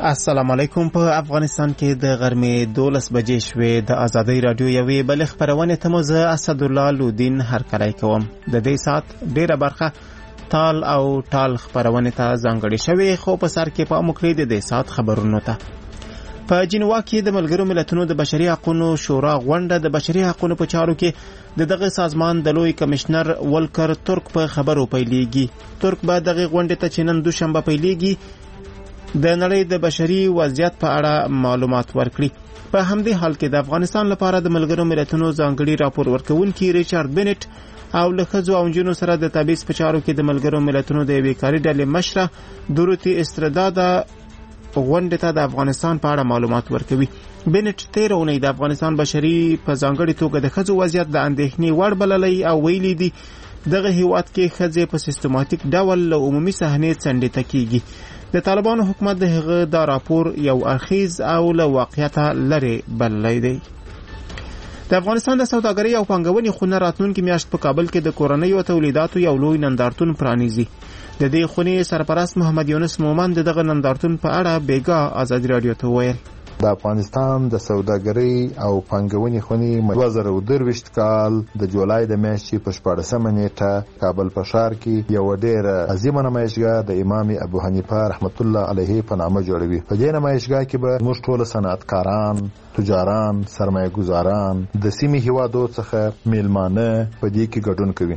السلام علیکم. په افغانستان کې د غرمې 12 بجې شوې. د ازادۍ رادیو یوې بل خبرونه ته مو زه اسد الله لودین هرکلی کوم. د دې سات ډیره برخه تال او ټال خبرونه ته ځانګړې شوې، خو په سر کې په مکرې د دې سات خبرونو ته. په جنوا کې د ملګرو ملتونو د بشري حقوقو شورا غونډه د بشري حقوقو په چارو کې د دغه سازمان د لوی کمشنر ولکر ترک په خبرو پیلېږي. ترک به دغه غونډه ته چې نن دوشنبه پیلېږي د نړۍ د بشري وضعیت په اړه معلومات ورکړي. په همدې حال کې د افغانستان لپاره د ملګرو ملتونو ځانګړي راپور ورکونکي ریچارډ بنټ او له ښځو او نجونو سره د تبعیض په چارو کې د ملګرو ملتونو د یوې کاري ډلې مشره دوروتی استردادا غونډې ته د افغانستان په اړه معلومات ورکوي. بنټ تېره اونۍ د افغانستان بشري په ځانګړي توګه د ښځو وضعیت د اندېښنې وړ بللی او ویلي دي دغه هیواد کې ښځې په سیستماتیک ډول له عمومي صحنې څنډې کېږي. د طالبانو حکومت د هغه دا راپور یو اړخیز او له واقعیته لرې بللی دی. د افغانستان د سوداګرۍ او پانګونې خونه راتلونکې میاشت په کابل کې د کورنیو تولیداتو یو لوی نندارتون پرانیزي. د دې خونې سرپرست محمد یونس مومن د دغه نندارتون په اړه بیګا ازادي رادیو ته وویل: د افغانستان د سوداګرۍ او پانګونې خونې 2023 کال د جولای د میاشتې په 14مه نیټه کابل په ښار کې یو ډېر عظیمه نمایشګاه د امام ابو حنیفه رحمت الله علیه په نامه جوړوي. په دې نمایشګاه کې به موږ ټول صنعتکاران، تجاران، سرمایه ګزاران د سیمې هیوادو څخه میلمانه په دې کې ګډون کوي.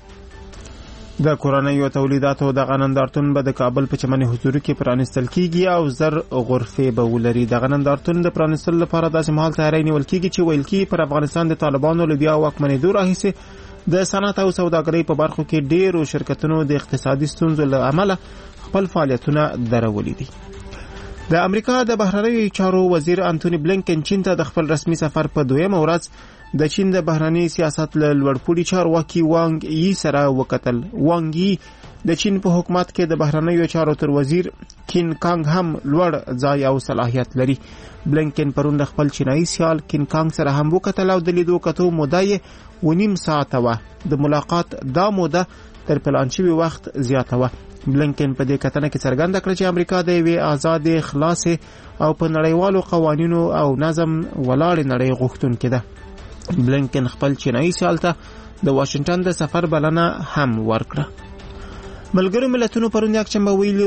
د کورنیو تولیداتو دغه نندارتون به د کابل په چمن حضوري کې پرانیستل کیږي او زر غرفې به ولري. دغه نندارتون د پرانیستلو لپاره داسې مهال تیاری نیول کیږي چې ویل کیږي پر افغانستان د طالبانو له بیا واکمنېدو راهیسې د صنعت او سوداګرۍ په برخو کې ډېرو شرکتونو د اقتصادي ستونزو له امله خپل فعالیتونه درولي دي. د امریکا د بهرنیو چارو وزیر انټونی بلینکن چین ته د خپل رسمي سفر په دویمه ورځ د چین د بهرنی سیاست له لوړپوړي چارواکي وانګ یي سره وکتل. وانګ یي د چین په حکومت کې د بهرنیو چارو تر وزیر کین کانګ هم لوړ ځای او صلاحیت لري. بلینکن پرون د خپل چینایي سیال کین کانګ سره هم وکتل او د لیدو کتو موده یې 1.5 ساعته وه. د ملاقات دا موده تر پلان شوي وخت زیاته وه. بلینکن په دې کتنه کې څرګنده کړه چې امریکا د یوې آزادې، خلاصې او په نړیوالو قوانینو او نظم ولاړې نړۍ غوښتونکې ده. بلینکن خپل چینایي سیال ته د واشنگټن د سفر بلنه هم ورکړه. ملګرو ملتونو پرون یکشنبه ویلي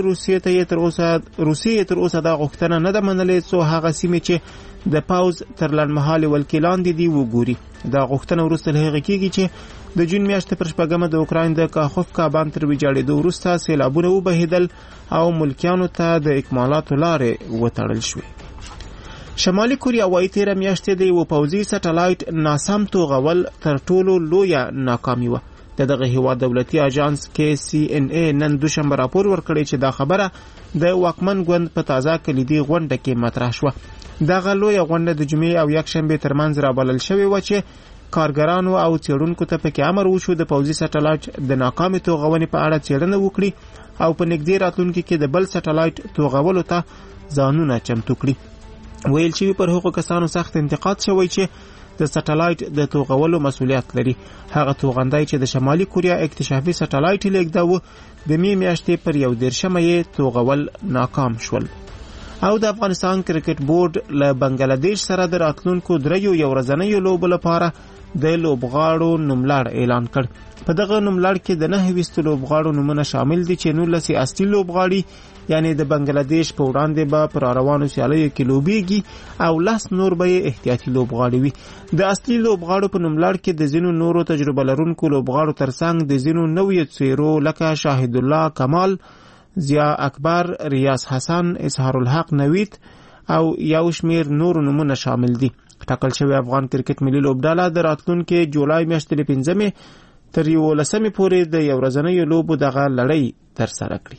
روسیې تر اوسه دا غوښتنه نه ده منلې څو هغه سیمې چې د پاوز تر لنډمهالې ولکې لاندې دي وګوري. دا غوښتنه وروسته له هغې کېږي چې د جون میاشتې پر 8 د اوکراین د کاخوفکا بند تر ویجاړېدو وروسته سیلابونه وبهېدل او ملکیانو ته د اکمالاتو لارې وتړل شوې. شمالي کوریا وايي تېره میاشتې د یو پوځي سټلایټ ناسم توغول تر ټولو لویه ناکامي وه. د دغه هیواد دولتي اژانس KCNA نن دوشنبه راپور ورکړی چې دا خبره د واکمن ګوند په تازه کلیدي غونډه کې مطرح شوه. دغه لویه غونډه د جمعې او یکشنبې ترمنځ رابلل شوې وه چې کارګرانو او څېړونکو ته پکې امر وشو د پوځي سټلایټ د ناکامې توغونې په اړه څېړنه وکړي او په نږدې راتلونکي کې د بل سټلایټ توغولو ته ځانونه چمتو کړي. ویل شوي پر هغو کسانو سخت انتقاد شوی چې د سټلایټ د توغولو مسؤلیت لري. هغه توغندی چې د شمالي کوریا اکتشافي سټلایټ لیږداوه د می میاشتې پر 11 یې توغول ناکام شول. او د افغانستان کرکټ بورډ له بنگلاديش سره د راتلونکو 3 یو ورځنیو لوبو لپاره د لوبغاړو نوملړ اعلان کړ. په دغه نوملړ کې د 9 لوبغاړو نومونه شامل دي چې 19 اصلي لوبغاړي یعنی د بنگلاديش په وړاندې به پر روانو سیالیو کې لوبېږي او 10 نور به احتیاطي لوبغاړي وي. د اصلي لوبغاړو په نوملړ کې د ځینو نورو تجربه لرونکو لوبغاړو ترڅنګ د ځینو نویو څېرو لکه شاهد الله کمال، ضیا اکبر، ریاض حسن، اظهار الحق نوید او یو شمیر نور نومونه شامل دي. ټاکل شوی افغان کرکټ ملي لوبډله د راتلونکي جولای میاشتې له 5 تر 11 پورې د یو ورځنیو لوبو دغه لړۍ ترسره کړي.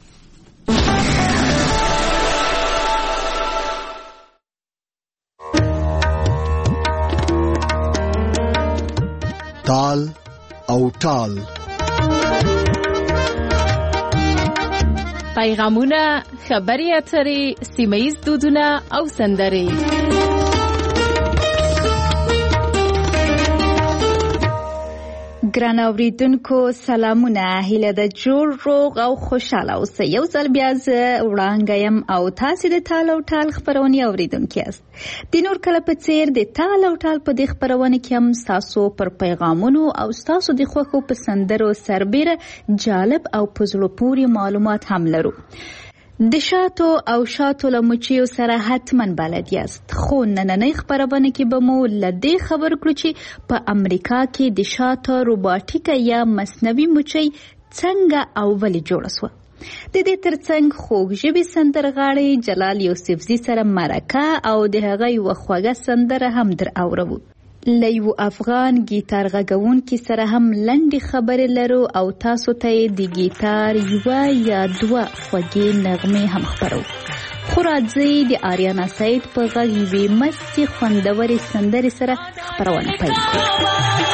تال او ټال پیغامونه، خبري اترې، سیمه‌ییز دودونه او سندرې. ګران اوریدونکو سلامونه، هیله د جوړ روغ او خوشاله اوسئ. یو ځل بیا زه وړانګه یم او تاسې د تال او ټال خپرونې اوریدونکي یاست. د نور کله په څیر د تال او ټال په دې خپرونه کې هم ستاسو پر پیغامونو او ستاسو د خوښو په سندرو سربیره جالب او په زړه پورې معلومات هم لرو. د شاتو او شاتو له مچیو سره حتما بلد یاست، خو نننۍ خپرونه کې به مو له دې خبر کړو چې په امریکا کې د شاتو روباټیکه یا مصنوعي مچۍ څنګه او ولې جوړه سوه. د دې ترڅنګ خوږ ژبې سندرغاړي جلال یوسفزي سره مرکه او د هغه یوه خوږه سندره هم در اورو. له یو افغان ګیتار غږونکي سره هم لنډې خبرې لرو او تاسو ته یې د ګیتار یوه یا دوه خوږې نغمې هم خپرو. خو راځئ د آریانا سعید په غږ یوې مستې خوندورې سندرې سره خپرونه پیل کړو.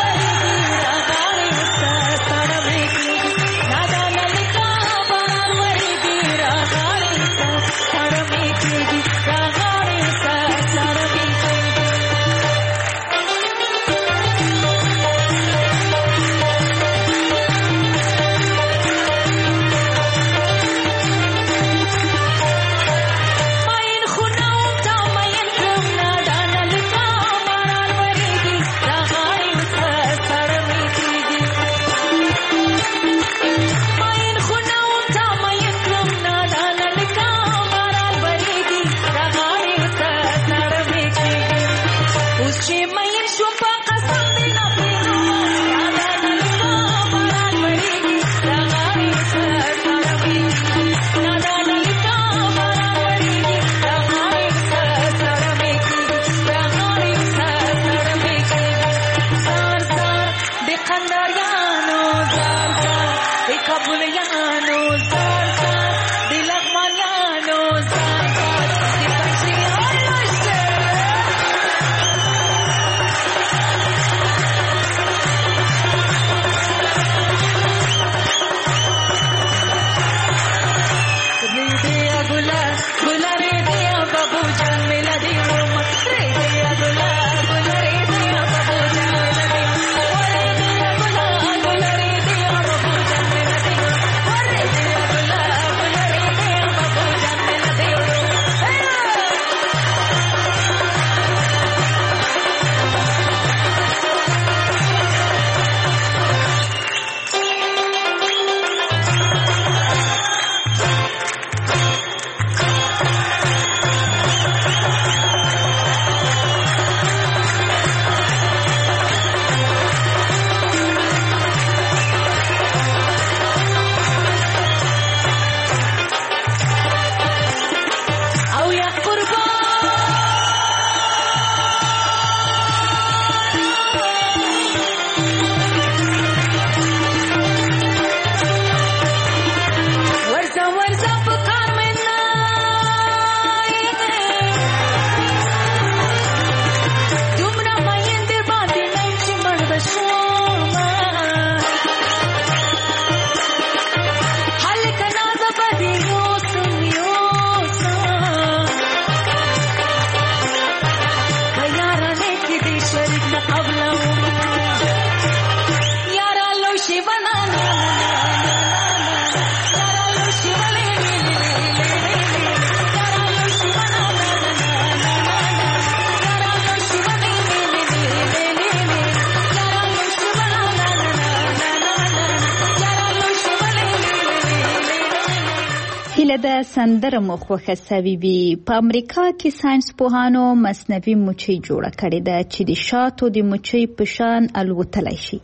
د سندره مو خوښه سوي وي. په امریکا کې ساينس پوهانو مصنوعي مچۍ جوړه کړې ده چې د شاتو د مچۍ په شان الوتلی شي.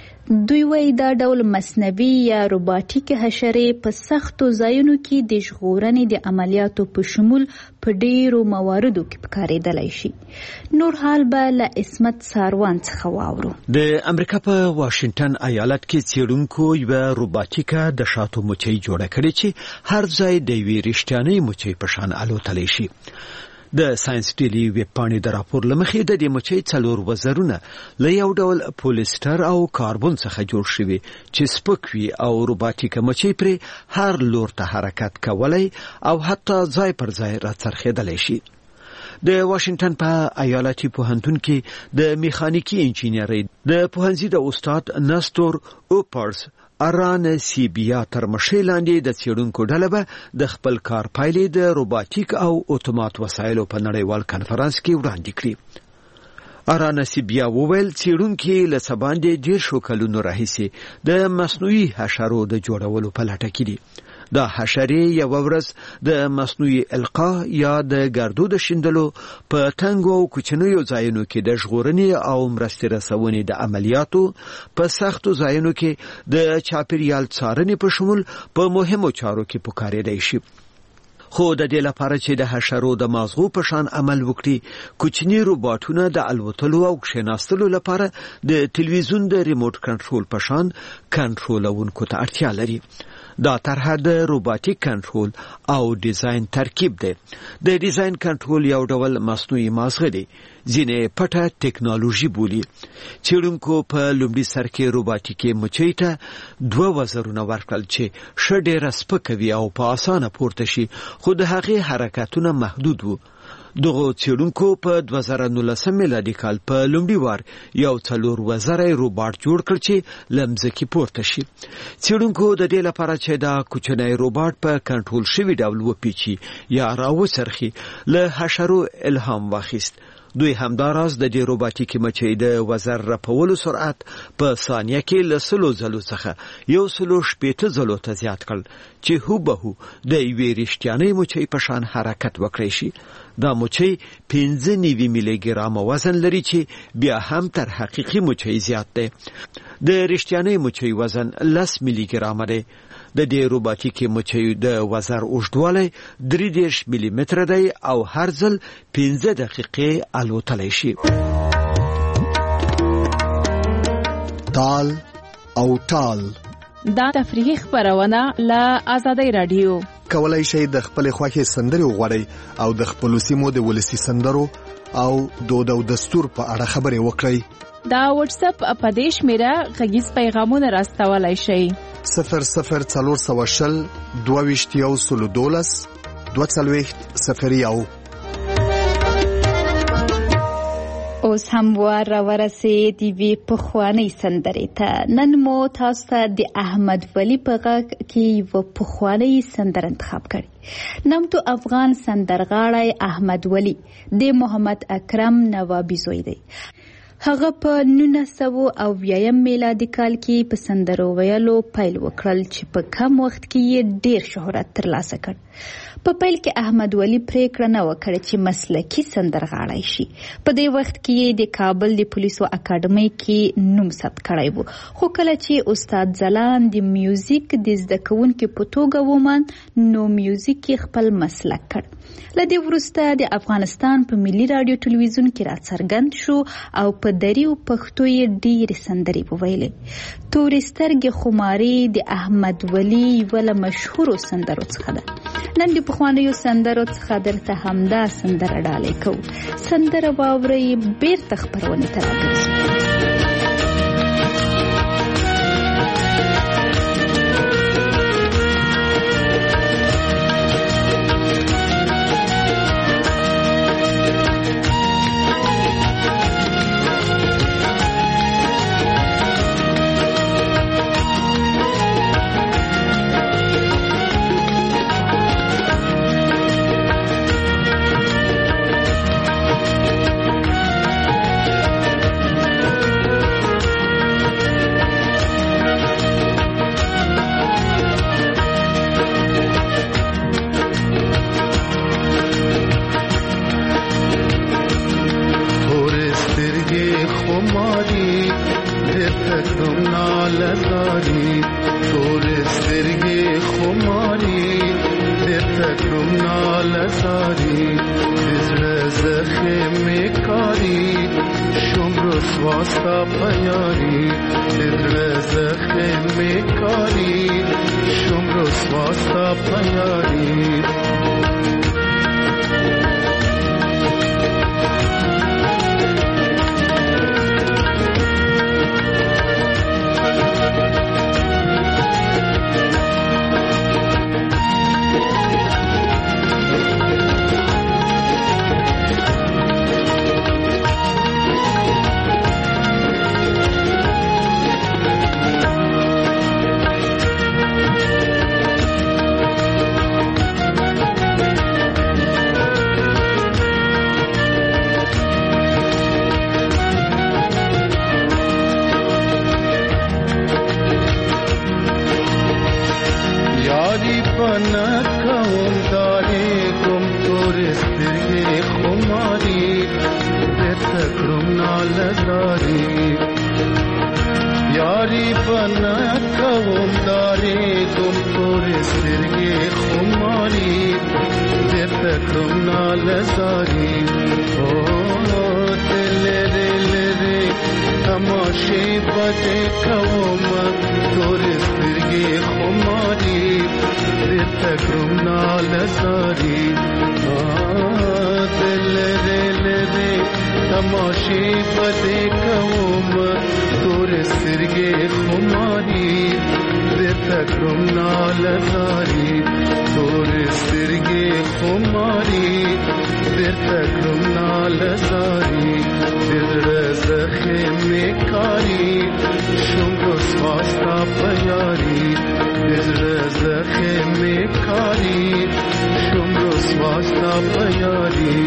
دوی وایي دا ډول مصنوعي یا روباټیک حشرې په سختو ځایونو کې د ژغورنې د عملیاتو په شمول په ډیرو مواردو کې پکارېدلی شي. نور حال به له عصمت ساروان څخه واورو. د امریکا په واشنګټن ایالت کې څېړونکو یوه روباټیکه د شاتو مچۍ جوړه کړې چې هر ځای د یوې رښتیانۍ مچۍ په شان الوتلی شي. د ساينس ډیلی ویب پاڼې د راپور له مخې د دې مچۍ 4 وزرونه له یو ډول پولیسټر او کاربن څخه جوړ شوي چې سپک وي او روباټیکه مچۍ پرې هر لور ته حرکت کولی او حتی ځای پر ځای راڅرخېدلی شي. د واشنگټن په ایالتي پوهنتون کې د میخانیکي انجینرۍ د پوهنځي د استاد نستور اوپرز اران سیبیا تر مشرۍ لاندې د څېړونکو ډله به د خپل کار پایلې د روباټیک او اتومات وسایلو په نړیوال کنفرانس کې وړاندې کړي. اران سیبیا وویل څېړونکي له څه باندې 10 کلونو راهیسې د مصنوعي حشرو د جوړولو په لټه کې دي. دا حشرې یو ورځ د مصنوعي القا یا د ګردو د شیندلو په تنګو او کوچنیو ځایونو کې د ژغورنې او مرستې رسونې د عملیاتو په سختو ځایونو کې د چاپیریال څارنې په شمول په مهمو چارو کې پکارېدای شي. خو د دې لپاره چې د حشرو د مازغو په شان عمل وکړي، کوچني روباټونه د الوتلو او کښېناستلو لپاره د تلویزیون د ریموټ کنټرول په شان کنټرولونکو ته اړتیا لري. دا طرحه د روباټیک کنټرول او ډیزاین ترکیب دی. د ډیزاین کنټرول یو ډول مصنوعي مازغه دی، ځینې پټه ټیکنالوژي بولي. څېړونکو په لومړي سر کې روباټیکي مچۍ ته 2 وزرونه ورکړل چې ښه ډېره سپکه وي او په اسانه پورته شي، خو د هغې حرکتونه محدود وو. دغه څېړونکو په 2019 میلادي کال په لومړي وار یو 4 وزری روباټ جوړ کړ چې له مځکې پورته شي. څېړونکو د دې لپاره چې دا کوچنی روباټ په کنټرول شوي ډول وپیچي یا راوڅرخي له حشرو الهام واخیست. دوی همداراز د دې روباټیکي مچۍ د وزر رپولو سرعت په ثانیه کې له 100 ځلو څخه 160 ځلو ته زیات کړ چې هوبهو د یوې رښتیانۍ مچۍ په شان حرکت وکړي شي. دا مچۍ 15 میلی ګرام وزن لري چې بیا هم تر حقیقي مچۍ زیات دی. د رښتیانۍ مچۍ وزن 10 میلی ګرام دی. د دې روباټیکي مچۍ د وزر اوږدوالی 30 میلی متره دی او هر ځل 15 دقیقې الوتلی شي. تال او ټال دا تفریحي خبرونه له آزادۍ رادیو. کولای شئ د خپل خوښې سندرې وغواړئ او د خپل سیمو د ولسی سندرو او دود او دستور په اړه خبرې وکړئ. دا واتس اپ په دې شمیره غږیز پیغامونه راستولای شئ. 00420 22 12 اوس هم ورسې دی وی پخوانی سندرې ته. نن مو تاسو ته د احمد ولی په غږ کې یو پخوانی سندر انتخاب کړی. نامتو افغان سندرغاړی احمد ولی د محمد اکرم نوابی زوی دی. هغه په 1900 میلادي کال کې په سندرو ویلو پیل وکړل چې په کم وخت کې یې ډیر شهرت ترلاسه کړ. په پیل کې احمد ولی پریکړه نه وکړه چې مسلکي سندرغاړی شي. په دې وخت کې یې د کابل د پولیسو اکاډمۍ کې نوم ثبت کړی و، خو کله چې استاد ځلان د میوزیک د زده کوونکي په توګه وموند نو میوزیک خپل مسلک کړ. له دې وروسته د افغانستان په ملي رادیو ټلویزیون کې راڅرګند شو او په دریو پښتو یې ډېرې سندرې وویلې. تورې سترګې خمارې د احمد ولی یوه مشهورو سندرو څخه ده. نن د پخوانیو سندرو څخه درته همدا سندره ډالۍ کوو. سندره واورئ، بیرته خپرونې ته راګرځو. نکوم داری گم تورسترگی خماری درته کړم نالداري یاری نکوم داری گم تورسترگی خماری درته کړم نالداري تماشې بده کوم تورسترګې خماري درته کړم نالداري دل دې تماشې بده کوم تورسترګې خماري درته کړم نالداري تورسترګې خماري درته کړم نالداري زخمه کاری شونگو سواستا پیاری زخمه کاری شونگو سواستا پیاری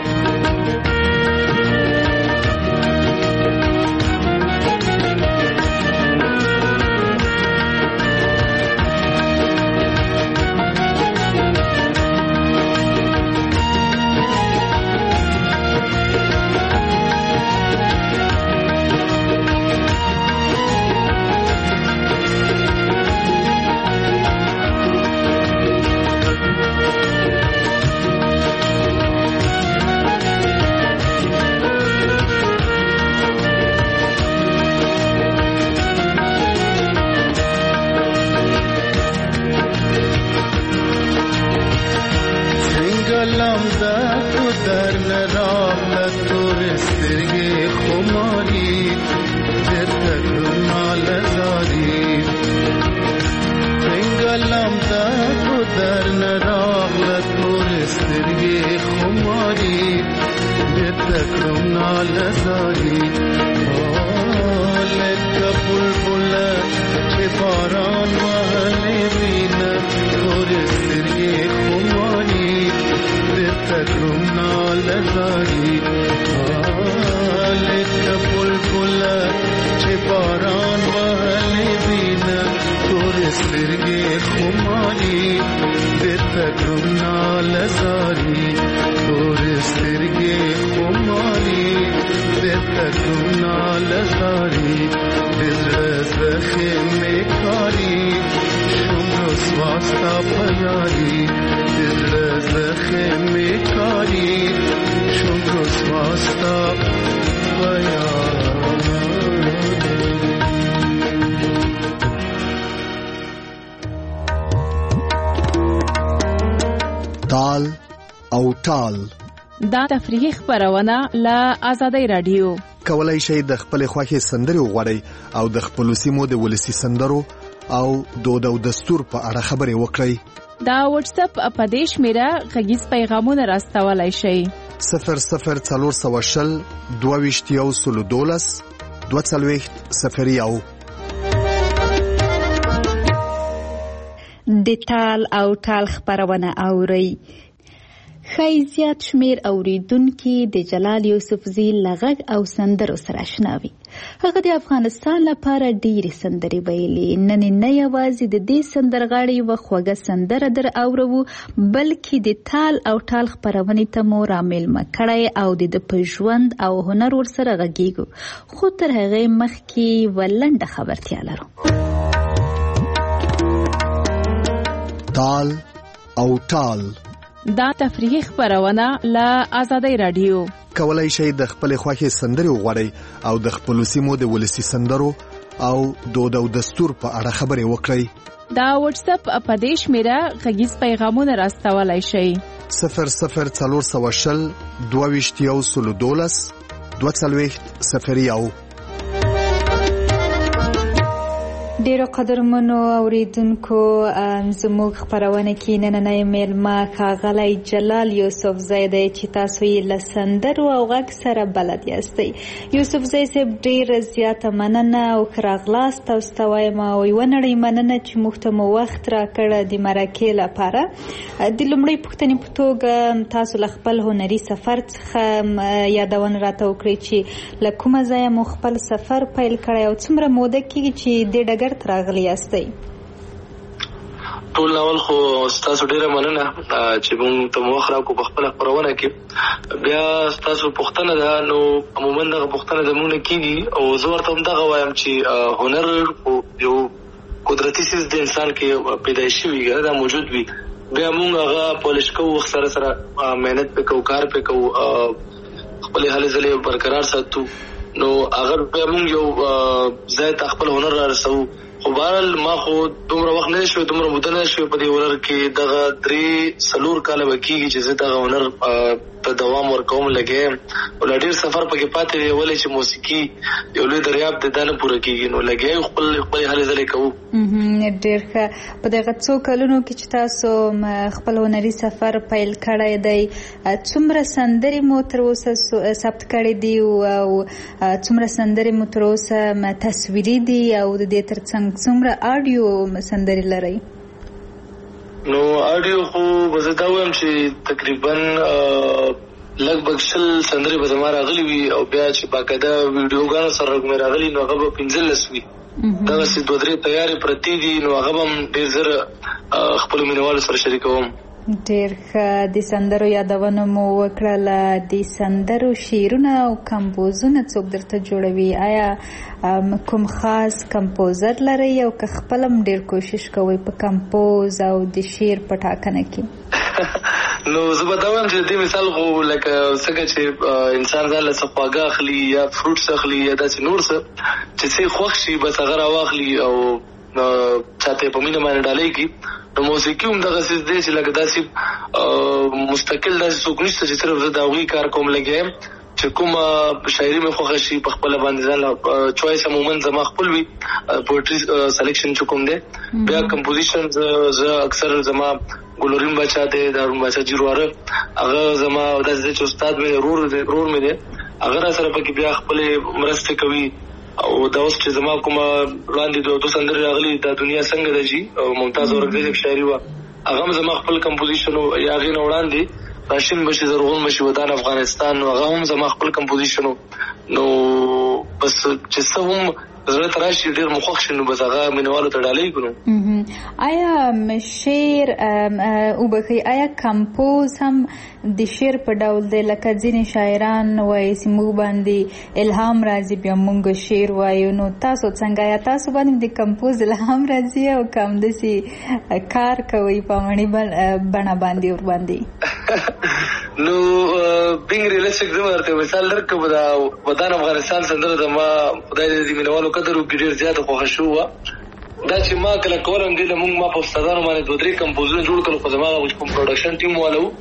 تال او ټال دا تفریحي خبرونه له آزادۍ رادیو کولای شئ د خپل خوښي سندري وغواړئ او د خپل سیمو د ولسی سندرو او دود او دستور په اړه خبرې وکړئ. دا واتس اپ اپدیش میرا غږیز پیغامونه راستولای شئ 00420 2212 240 د تال او ټال خبرونه اوري. خی زیات شمیر اوریدونکو د جلال یوسفزی لغږ او سندرو سره آشناوي. هغه د افغانستان لپاره ډېری سندرې ویلي. نن نه یوازې د دې سندرغاړي و خوږه سندره در اورو بلکې د تال او ټال خبرونه ته مو رامل مکړی او د په ژوند او هنر ور سره غږیږو. خو تر هغه مخکې ولنډه خبرتیا لرو. تال او ټال دا تفریحي خبرونه له آزادۍ رادیو کولای شئ د خپل خوښي سندري وغواړئ او د خپل سیمو د ولسی سندرو او دود او دستور په اړه خبرې وکړئ. دا واتس اپ اپدیش میرا غږیز پیغامونه راستولای شئ 00420 2212 240 ډیرو قدرمنو اوریدونکو زموږ خبرونه کې نننۍ میلمه ښاغلی جلال یوسفزی دی چې تاسو یې له سندرو او غږ سره بلد یاستئ. یوسفزی صاحب ډیره زیاته مننه او ښه راغلاست. تاسو ته وایم او یوه نړۍ مننه چې موږ ته مو وخت راکړه د مرکې لپاره. د لومړۍ پوښتنې په توګه تاسو له خپل هنري سفر څخه یادونه راته وکړئ چې له کومه ځایه مو خپل سفر پیل کړی او څومره موده کېږي چې دې ډګر تراغلی یاستئ؟ ټول ناول خو ستاسو ډیره مننه چې موږ ته وخت راکړو په خپله خپرونه کې. بیا ستاسو پوښتنه ده، نو عموما دغه پوښتنه زموږ نه کېږي او زه ورته همدغه وایم چې هنر یو قدرتي څیز د انسان کې پیدایشي وي، دا موجود وي. بیا موږ هغه پالش کوو، وخت سره سره محنت پې کوو، کار پې کوو، خپلې هلې ځلې برقرار ساتو، نو هغه بیا موږ یو ځای ته خپل هنر را رسوو. خو بهرحال ما خو دومره وخت نه شوی، دومره موده نه شوی په دې هنر کې. دغه 3-4 کاله به کېږي چې زه دغه هنر ته دوام ورکوم لګیا یم او لا ډېر سفر پکې پاتې دی، ولې چې موسیقي یو لوی دریاب دی، دا نه پوره کېږي، نو لګیا یو خپلې هلې ځلې کوو. ډېر ښه. په دغه څو کلونو کې چې تاسو خپل هنري سفر پیل کړی دی، څومره سندرې مو تر اوسه ثبت کړې دي او څومره سندرې مو تر اوسه تصویري دي او د دې تر څنګ څومره آډیو سندرې لرئ؟ نو آډیو خو به زه دا وایم چې تقریبا لږ 100 سندرې به زما راغلي وي او بیا چې باقاعده ویډیوګانو سره مې راغلي نو هغه به 15 وي. دغسې 2-3 تیارې پرتې دي، نو هغه به هم ډېر زر خپلو مینوالو سره شریکوم. ډېر ښه. د سندرو یادونه مو وکړله، د سندرو شعرونه او کمپوزونه څوک درته جوړوي؟ آیا کوم خاص کمپوزر لرئ او که خپل هم ډېر کوشش کوئ په کمپوز او د شعر په ټاکنه کې؟ نو زه به دا وایم چې د دې مثال خو لکه څنګه چې انسان ځان له څه خواږه اخلي یا فروټس اخلي یا داسې نور څه چې څه خوښ شي بس هغه راواخلي او چاته په مینه باندې ډالۍ کړي. نو موسیقي هم دغه څیز دی چې لکه داسې مستقل داسې څوک نشته چې صرف زه د هغوی کار کوم لګیا یم، چې کومه شاعري مې خوښه شي په خپله باندې ځان چوایس عموما زما خپل وي، پویټري سلیکشن چې کوم دی. بیا کمپوزیشن زه اکثر زما ګلورین باچا دی، د هارون باچا جیرواره، هغه زما داسې دی چې استاد مې دی، رور مې دی، هغه را سره پکې بیا خپلې مرستې کوي. او دا اوس چې زما کومه وړاندې 2 سندرې راغلي، دا دنیا څنګه ده جي او ممتاز اورکزی شاعري وه، هغه هم زما خپل کمپوزیشن و. یا هغې نه وړاندې راشین بشي، زرغون بشي، ودان افغانستان، نو هغه هم زما خپل کمپوزیشن و. نو بس چې څه هم زړه ته راشي ډېر مو خوښ شي، نو بس هغه مینوالو ته ډالۍ کړو. آیا شعر وبخښئ، آیا کمپوز هم د شعر په ډول دی؟ لکه ځینې شاعران وایي چې موږ باندې الهام راځي بیا موږ شعر وایو، نو تاسو څنګه؟ یا تاسو باندې د کمپوز الهام راځي او که همداسې کار کوئ په عملي بڼه باندې ورباندې؟ نو بینګ ریلیسټک زه ورته مثال درکړم، دا ودان افغانستان سندره زما خدای دې د مینوالو قدر وکړي ډېر زیاته خوښه شوې وه. دا چې ما کله کولم دې له ما په استادانو باندې 2-3 کمپوزونه جوړ کړل، خو زما کوم پروډکشن ټیم والا و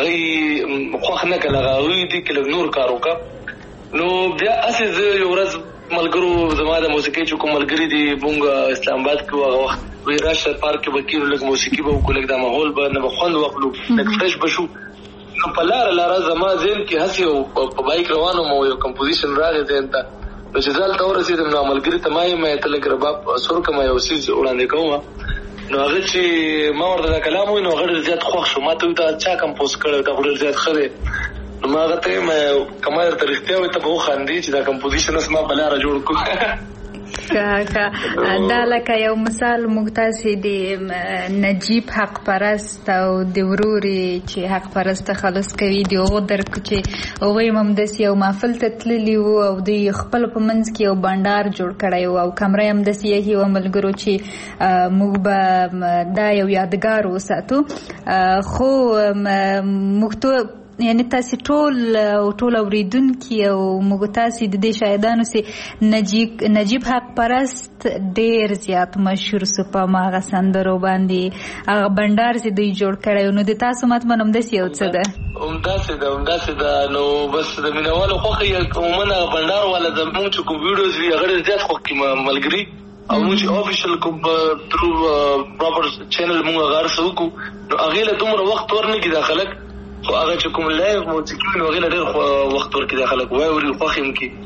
هغوی خوښ نه کړل، هغوی دې کې لږ نور کار وکړه. نو بیا هسې زه یو ورځ ملګرو زما د موسیقۍ چې کوم ملګري دي مونږ اسلام آباد کې هغه وخت وایي راشه پارک کې به کېنو، لږ موسیقي به وکړو، لږ دا ماحول به نه به خوند واخلو، لږ فرش به شو. نو په لاره زما ذهن کې هسې په بایک روان وم او یو کمپوزیشن راغی ذهن ته، نو چې زه هلته ورسېدم نو ملګري ته ما یم ته لږ رباب سور کړم، یو څیز وړاندې کوم. نو هغه چې ما ورته دا کلام وایي نو هغه ډېر زیات خوښ شو، ما ته وایي دا چا کمپوز کړی، دا خو ډېر زیات ښه دی. نو ما هغه ته یم که ما درته رښتیا وایي ته به وخاندې چې دا کمپوزیشن اوس ما په لاره جوړ کړو. دا لکه یو مثال موږ تاسې د نجیب حق پرست او د ورورې چې حق پرست خلاص کوي د هغو درکو چې هغوی هم همداسې یو محفل ته تللي وو او دوی خپل په منځ کې یو بانډار جوړ کړی و او کمره یې همداسې یې وه ملګرو چې موږ به دا یو یادګار وساتو. خو موږ یعنی تاسې ټول اوریدونکي او موږ تاسې د دې شاهدانو سي نجیب حق پرست ډېر زیات مشهور سو په هغه سندرو باندې، هغه بنډار چې دوی جوړ کړی، نو د تاسو مطمئن همداسې یو څه ده؟ همداسې ده. نو بس د مینوالو خوښه یې عموما هغه بنډار والا زموږ چې کوم ویډیوز وي هغه ډېر زیات خوښ کړي ملګري، او موږ چې آفیشل کوم ترو پراپر چینل موږ هغه هر څه وکړو، نو هغې له دومره وخت ورنکړي دا خلک، خو هغه چې کوم لایف موسیقي وي نو هغې له ډېر وخت ورکړي دا خلک واوري خوښ یې کړي.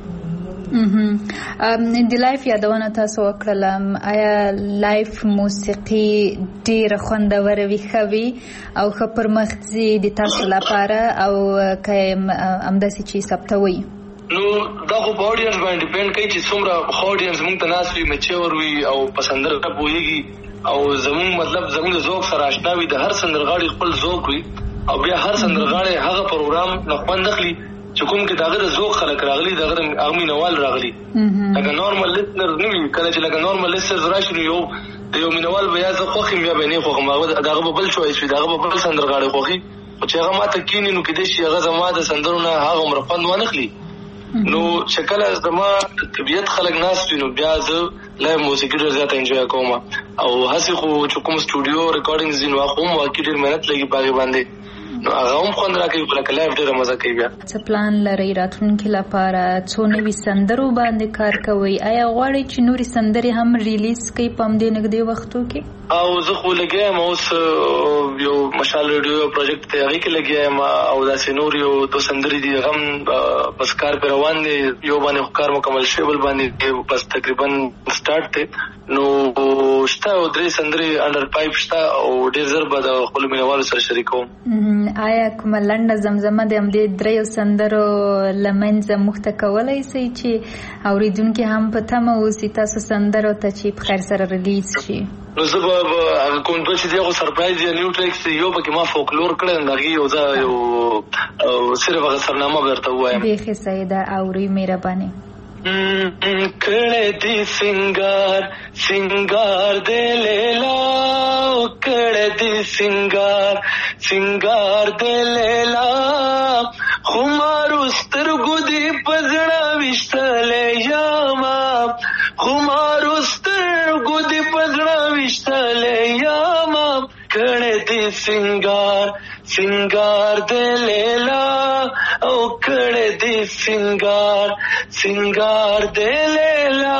د لایف یادونه تاسو وکړله، آیا لایف موسیقي ډېره خوندوره وي، ښه وي او ښه پرمخ ځي د تاسو لپاره، او که همداسې چې ثبتوئ؟ نو دا خو په اډینس باندې ډیپینډ کوي چې څومره ښه اډینس موږ ته ناست وي، میچور وي او په سندره پوهېږي، او زمون مطلب زمون ذوق سره آشنا وي د هر سندرغاړي خپل ذوق وي او بیا هر سندرغاړي هغه پروګرام نه خوند اخلي چې کوم کې داغه ذوق خلک راغلي داغه اغمي نوال راغلي لکه نورمال لیسنر نه وي کله چې لکه نورمال لیسنر راشي یو مینوال بیا زه خوخم بیا به نه خوخم داغه بل چويس وي داغه بل سندرغاړي خوخي چې هغه ماته کینی نو کې دې شي هغه زما د سندرونه هغه عمر خوند ونخلي نو شکل از زما طبيعت خلک ناس نو بیا زه لا موسیقي ډېر زیات انجوای کوم او هسې خو چې کوم سټوډیو ریکارډینګز دي نو هغه هم واقعي ډېر مهنت لګي باغې باندې نو هغه هم خوند راکوي لکه لایف ډېره مزه کوي بیا څه پلان لرئ راتلونکي لپاره څو نوي سندرو باندې کار کوئ آیا غواړئ چې نورې سندرې هم ریلیز کړئ په همدې نږدې وختو کې او زه خو لګیا یم اوس یو مشال ریډیو پروجیکټ ته هغې کې لګیا یم او داسې نور یو دو سندرې دي هغه هم بس کار پرې روان دی یو باندې خو کار مکمل شوی بل باندې بس تقریبا سټارټ دی نو شته او 3 سندرې انډر پایپ شته او ډېر زر به د خپلو مینهوالو سره شریکوم آیا کومه لنډه زمزمه د همدې 3 سندرو له منځه موږ ته کولی شئ چې اورېدونکي هم په تمه اوسي تاسو سندرو ته چې په خیر سره ریلیز شي نو زه به هغه کوم دوه چې دی هغه سرپرایز یا نیو ټریکس یو پکې ما فولکلور کړی هغې یو زه یو صرف هغه سرنامه به درته ووایم بیخي صحیح ده اورئ مهرباني کړه دې سنگار سنگار دې لیلا کړه دې سنگار دې لیلا خمارو سترګو دې پزړه وشتلې یاما خمارو سترګو دې پزړه وشتلې یاما کړه دې سنگار دې لیلا او کړه دې سنگار دې لیلا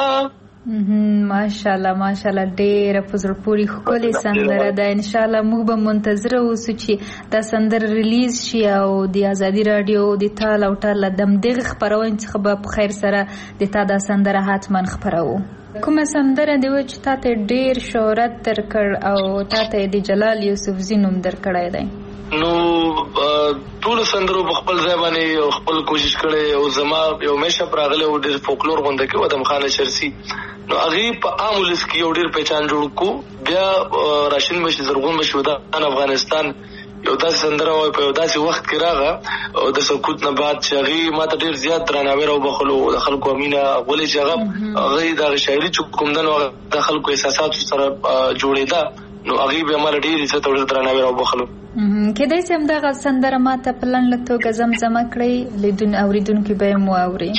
ماشاءالله ډېره په زړه پورې ښکلې سندره ده انشاءالله موږ به منتظره اوسو چې دا سندره ریلیز شي او د ازادي راډیو د تال او ټال له دغه خپرونې څخه به په خیر سره د تا دا سندره حتما خپروو کومه سندره دی چې تا ته ډېر شهرت درکړ او تا ته د جلال یوسفزي نوم درکړی دی نو ټول سندرو په خپل ځای باندې خپل کوشش کړی او زما یو میشه راغلی او ډېر فولکلور غونډه کې ادم خان شرسي نو هغې په عام ولس کې یو ډېر پہچان جوړ کو بیا راشن بشي زرغون بشي ودان افغانستان یو داسې سندره وای په یو داسې وخت کې راغله او د سکوت نه بعد چې هغې ما ته ډېر زیات درناوی راوبخلو د خلکو مینه ولې چې هغې د هغې شاعري چې کوم دی نو د خلکو احساساتو سره جوړېده نو هغې بیا ما له ډېر عزت او ډېر درناوی راوبخلو کېدای شي همدغه سندره ما ته په لنډه توګه زمزمه کړئ اورېدونکي به یې واوري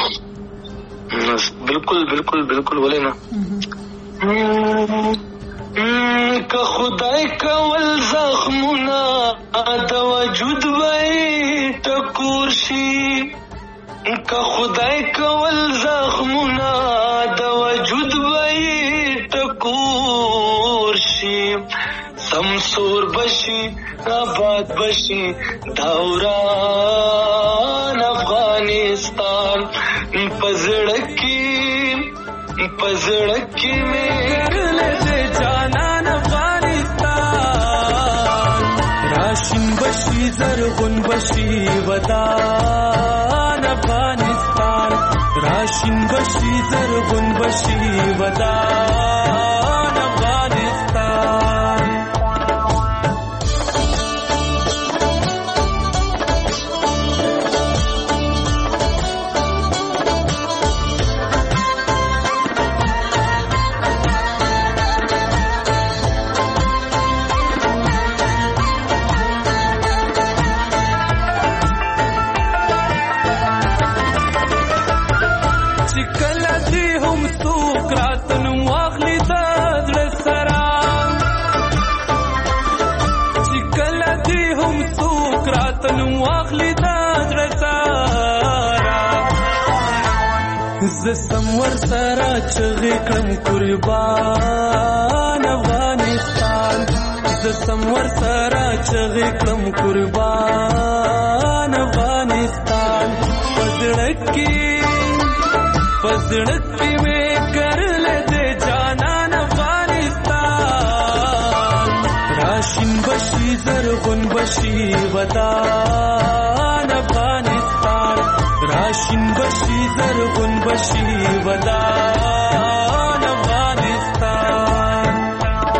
بالکل ولې نه که خدای کول زخمونه د وجود وای ټکور شي که خدای کول زخمونه د وجود وای ټکور شي سمسور بشي آباد بشي دوران افغانستان پزړکی میرلې دې جانان افغانستان راشن بشي زرغون بشي ودان افغانستان راشن بشي زرغون بشي ودان افغانستان زسمور سره چغې کړم قربان افغانستان زسمور سره چغې کړم قربان افغانستان پزړکی مې کرلې دې جانان افغانستان راشن بشي زرغون بشي ودان افغانستان راشن بشي زرغون بشي ودان افغانستان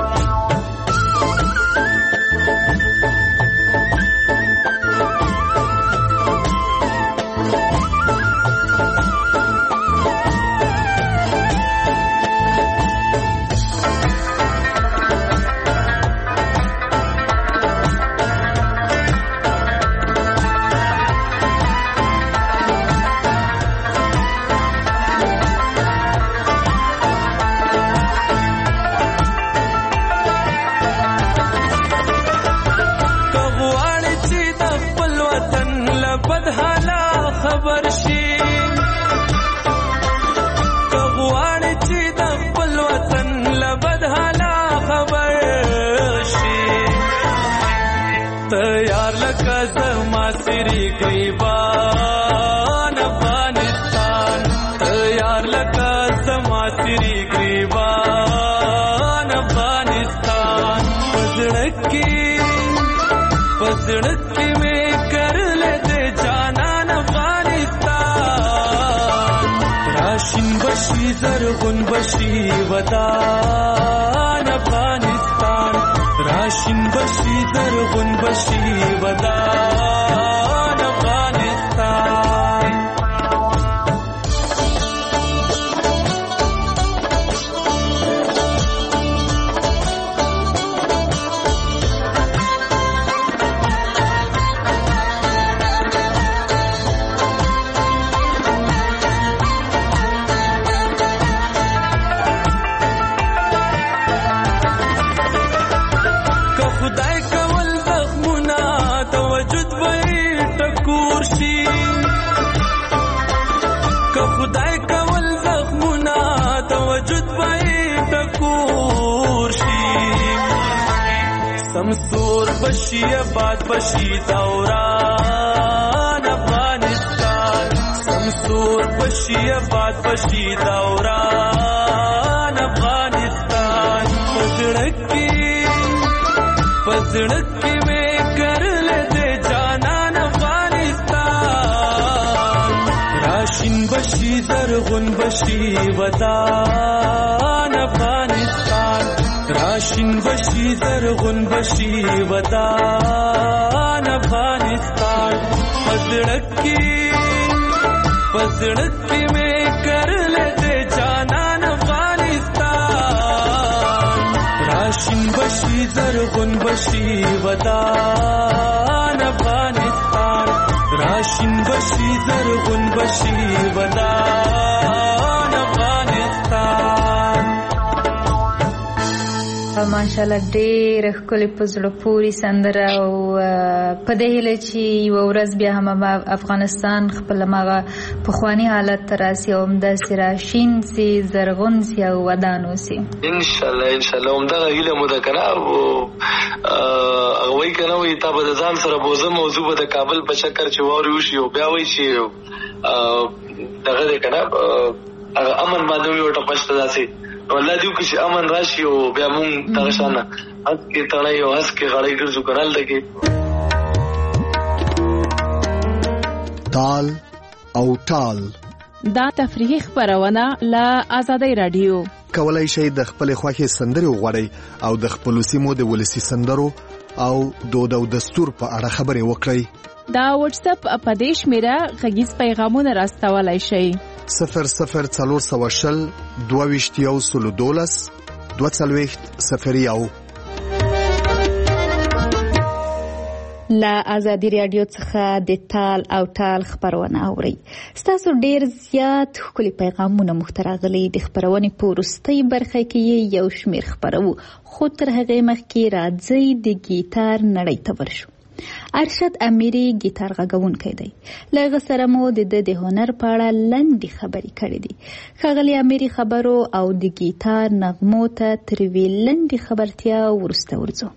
گریبان افغانستان یار لکه زما سری گریبان افغانستان پزړکی میں کر لیتے جانان افغانستان راشن بشی زرغون بشی ودان افغانستان راشن بشی زرغون بشی ودان افغانستان سمسور بشی آباد بشی دوران افغانستان سمسور بشی آباد بشی دوران افغانستان پزړکی میں کر لیتے جانان افغانستان راشن بشی زرغون بشی ودان افغانستان راشن بشی زرغون بشی ودان افغانستان پزړکی میں کر لیتے جانان افغانستان راشن بشی زرغون بشی ودان افغانستان راشن بشی زرغون بشی ودان افغانستان ماشاءالله ډېر ښکلې په زړه پورې سندره او په دې هیله چې یوه ورځ بیا هم افغانستان خپل هماغه پخواني حالت ته راسي او همداسې راشین سي زرغون سي او ودان اوسي انشاءالله همدغه هیله مو ده که نه هغه وایي که نه وایي تا به د ځان سره بوزه موضوع به د کابل په چکر چې واورې وشي او بیا وایي چې دغه دی که نه هغه امن باندې وي ورته پشته داسې والله دیو کې چې امن راشي او بیا مونږ دغه شانه هس کې تړی او هس کې غړی ګرځو که نه هلته کې تال او ټال دا تفریحي خپرونه له آزادۍ راډیو کولای شئ د خپل خوښې سندرې وغواړئ او د خپلو سیمو د ولسي سندرو او دود او دستور په اړه خبرې وکړئ دا واتس اپ په دې شمیره غږیز پیغامونه راستولای شئ 00402012 لا آزادي رادیو څخه د تال او ټال خبرونه اوري ستاسو ډیر زیات ښکلي پیغامونه محترغلي د خبرونه په وروستۍ برخه کې یو شمیر خبرو خو تر هغه مخکې راځي د گیتار نړۍ ته ورشو ارشد امیری گیتار غږونکی دی لږ سره مو د هنر په اړه لنډې خبرې کړې دي ښاغلي امیری خبرو او د گیتار نغمو ته تر وی لنډې خبرتیا وروسته ورځو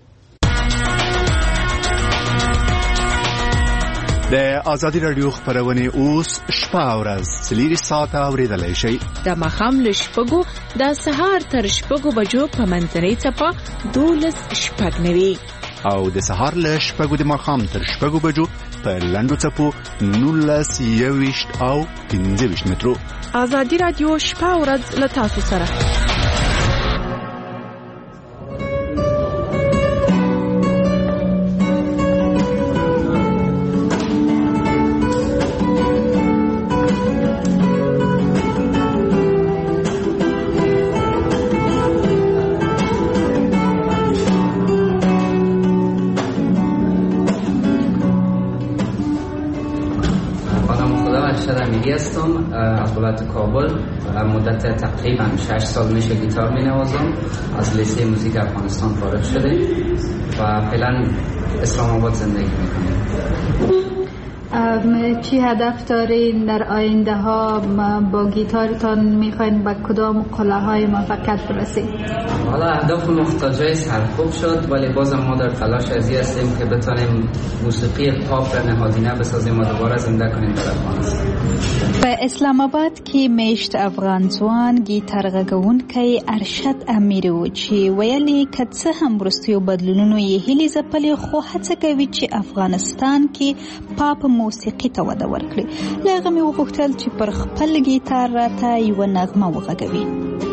د آزادي رادیو خبرونه اوس شپه او ورځ 3 ساعته اوریدلای شئ د ماښام له شپږو د سهار تر شپږو بجو په منځنۍ څپه 12:09 او د سهار له شپږو د ماښام تر شپږو بجو په لنډو څپو 19:20 او 15 مترو آزادي رادیو شپه او ورځ له تاسو سره هستم از ولایت کابل مدت تقریبا 6 سال میشه گیتار مینوازم از لیسه موزیک افغانستان فارغ شده و فعلا اسلام آباد زندگی میکنم چی هدف دارین در آینده ها؟ با گیتارتان میخواین به کدام قله های موفقیت برسید؟ حالا اهداف مختلفی سرکوب شد، ولی بازم ما در تلاش ازی هستیم که بتونیم موسیقی پاپ را نهادینه بسازیم و دوباره زنده کنیم در افغانستان. په اسلام آباد کې میشت افغان ځوان گیتار غږونکی ارشد امیر و چې ویلي که څه هم وروستیو بدلونونو یې هیلې ځپلې، خو هڅه کوي چې افغانستان کې پاپ موسیقي ته وده ورکړي. له هغه مې وغوښتل چې پر خپل گیتار راته یوه نغمه وغږوي.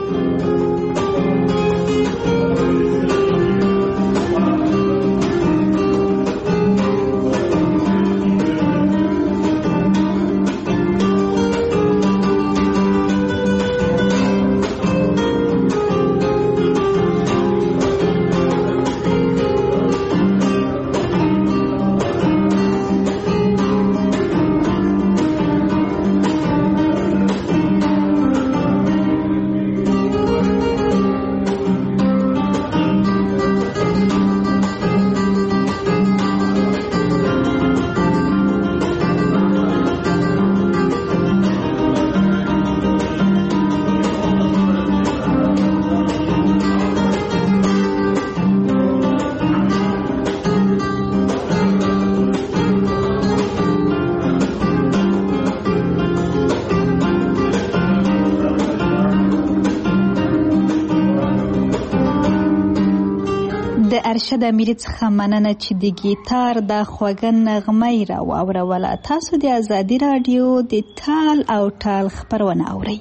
د ارشد امیری څخه مننه چې د گیتار د خوږه نغمه یې راواوروله. تاسو د ازادي راډیو د تال او ټال خپرونه اورئ.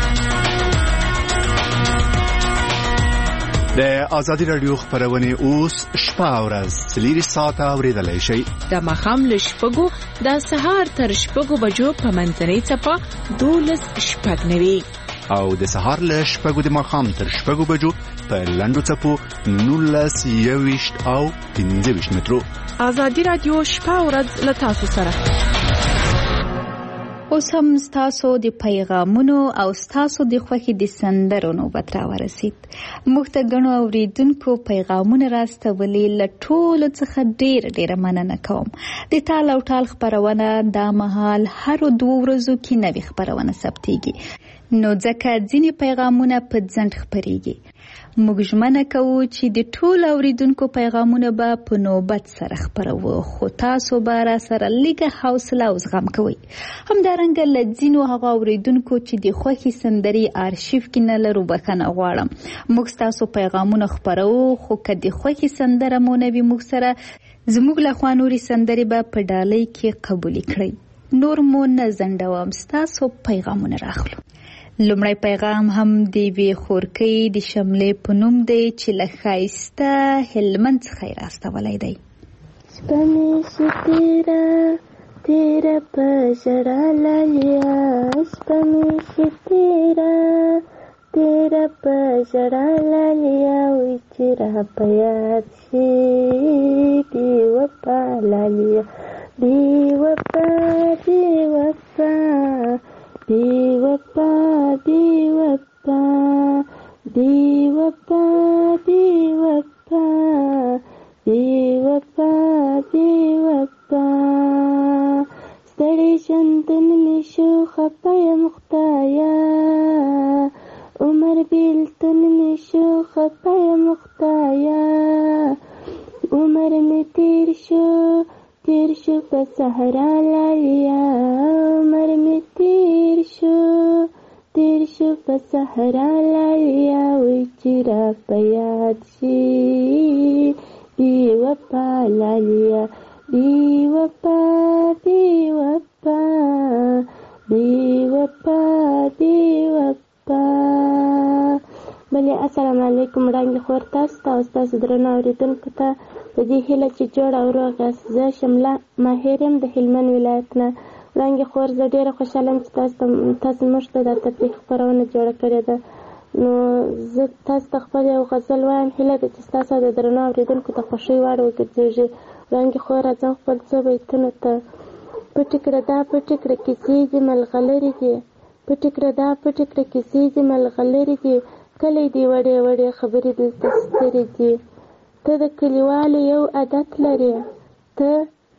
د ازادي راډیو خپرونه اوس شپه او ورځ 3 ساعته اوریدلای شئ. د ماښام له 6 د سهار تر 6 بجو په منځنۍ څپه 12:09 او د سهار له 6 د ماښام تر 6 بجو په لنډو څپو 19:20 او 15 مترو. ازادي راډیو شپه او ورځ له تاسو سره. اوس هم ستاسو د پیغامونو او ستاسو د خوښې د سندرو نوبت راورسید. موږ ته ګڼو اوریدونکو پیغامونه راستولي، له ټولو څخه ډیره مننه کوم. د تال او ټال خپرونه دا مهال هر 2 ورځو کې نوې خپرونه ثبتېږي، نو ځکه ځینې پیغامونه په ځنډ خپریږي. موږ ژمنه کوو چې د ټول اوریدونکو پیغامونه به په نوبت سره خپروو، خو تاسو به را سره لږه حوصله او زغم کوئ. همدارنګه له ځینو هغه اوریدونکو چې د خوښې سندرې آرشیف کې نه لرو بخښنه غواړم. موږ ستاسو پیغامونه خپروو، خو که د خوښې سندره مو نه وي موږ سره، زموږ لخوا نورې سندرې به په ډالۍ کې قبولې کړئ. نور مو نه ځنډوم، ستاسو پیغامونه راخلو. لومړی پیغام هم د وی خورکۍ د شملې په نوم دی چې له ښایسته هلمند څخه یې راستولی دی. شپه مې شي تیره په ژړا لالیا، شپه مې شي تیره په ژړا لالیا، وی چې را په یاد شي دی وفا لالیا، دی وفا دی وفا دی وفا دی وفا دی وفا دی وفا دی وفا دی وفا. ستړي ژوندون مې شو خفه یم خدایا، عمر بیلتون مې شو خفه یم خدایا، عمر مې تیر شو په صحرا لالیا، عمر مې تیر شو په صحرا لالیا، وی چې را په یاد شي دی وفا لالیا، دی وفا دی وفا دی وفا دی وفا. بلې السلام علیکم وړاندې خور تاسو ته او ستاسو درنو اورېدونکو ته په دې هیله چې جوړ او روغ یاست. زه شمله ماهر یم د هلمند ولایت نه. وړاندې خور زه ډېره خوشحاله یم چې تاسو موږ ته دا تفریح خپرونه جوړه کړې ده. نو زه تاسو ته خپل یو غزل وایم، هیله ده چې ستاسو د درنو اورېدونکو ته خوښۍ وړ وګرځېږي. وړاندې خور راځم خپل څو بیتونو ته. پټې کړه دا پټې کړه کیسې دې ملغلرې دي، پټې کړه دا پټې کړه کیسې دې ملغلرې دي، کلی دې وړې وړې خبرې دلته سترې دي. ته د کلیوالو یو عادت لرې، ته